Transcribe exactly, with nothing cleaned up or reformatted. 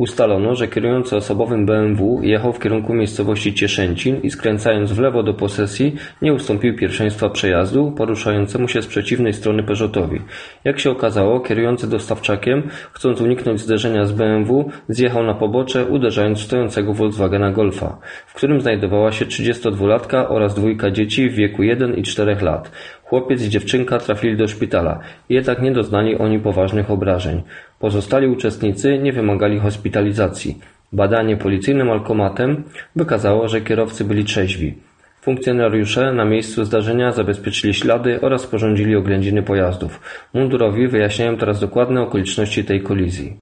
Ustalono, że kierujący osobowym B M W jechał w kierunku miejscowości Cieszęcin i skręcając w lewo do posesji nie ustąpił pierwszeństwa przejazdu poruszającemu się z przeciwnej strony Peugeotowi. Jak się okazało, kierujący dostawczakiem, chcąc uniknąć zderzenia z B M W, zjechał na pobocze, uderzając w stojącego Volkswagena Golfa, w którym znajdowała się trzydziestodwulatka oraz dwójka dzieci w wieku jeden i czterech lat. Chłopiec i dziewczynka trafili do szpitala, jednak nie doznali oni poważnych obrażeń. Pozostali uczestnicy nie wymagali hospitalizacji. Badanie policyjnym alkomatem wykazało, że kierowcy byli trzeźwi. Funkcjonariusze na miejscu zdarzenia zabezpieczyli ślady oraz sporządzili oględziny pojazdów. Mundurowi wyjaśniają teraz dokładne okoliczności tej kolizji.